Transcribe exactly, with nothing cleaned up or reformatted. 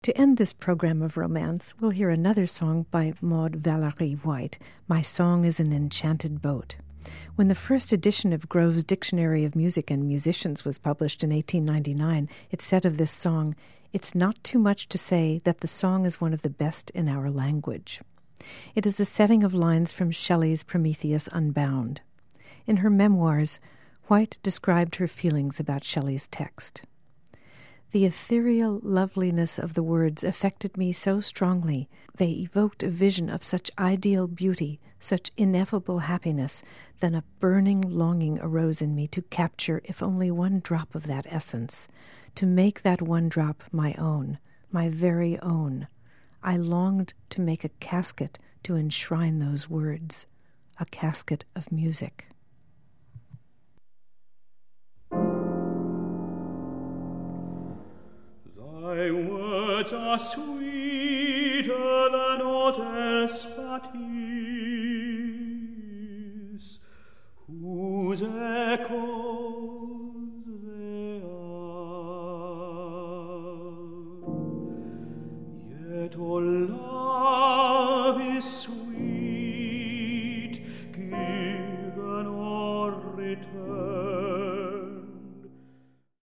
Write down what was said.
To end this program of romance, we'll hear another song by Maud Valerie White, My Song is an Enchanted Boat. When the first edition of Grove's Dictionary of Music and Musicians was published in eighteen ninety-nine, it said of this song, "It's not too much to say that the song is one of the best in our language." It is the setting of lines from Shelley's Prometheus Unbound. In her memoirs, White described her feelings about Shelley's text. The ethereal loveliness of the words affected me so strongly. They evoked a vision of such ideal beauty, such ineffable happiness, that a burning longing arose in me to capture, if only one drop of that essence, to make that one drop my own, my very own. I longed to make a casket to enshrine those words, a casket of music. Thy words are sweeter than aught else but is, whose echoes they are. Yet, O love is sweet.